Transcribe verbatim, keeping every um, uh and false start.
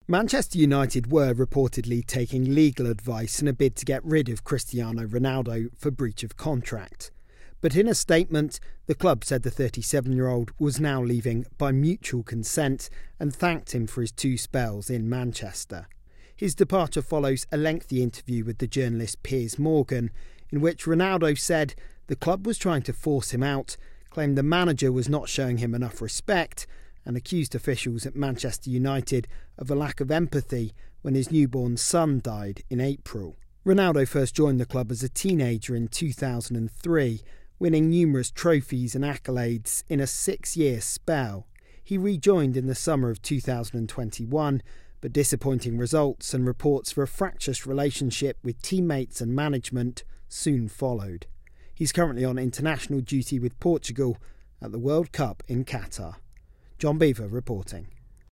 Manchester United were reportedly taking legal advice in a bid to get rid of Cristiano Ronaldo for breach of contract. But in a statement, the club said the thirty-seven-year-old was now leaving by mutual consent and thanked him for his two spells in Manchester. His departure follows a lengthy interview with the journalist Piers Morgan, in which Ronaldo said the club was trying to force him out, claimed the manager was not showing him enough respect, and accused officials at Manchester United of a lack of empathy when his newborn son died in April. Ronaldo first joined the club as a teenager in two thousand three, winning numerous trophies and accolades in a six-year spell. He rejoined in the summer of two thousand twenty-one, but disappointing results and reports of a fractious relationship with teammates and management soon followed. He's currently on international duty with Portugal at the World Cup in Qatar. John Beaver reporting.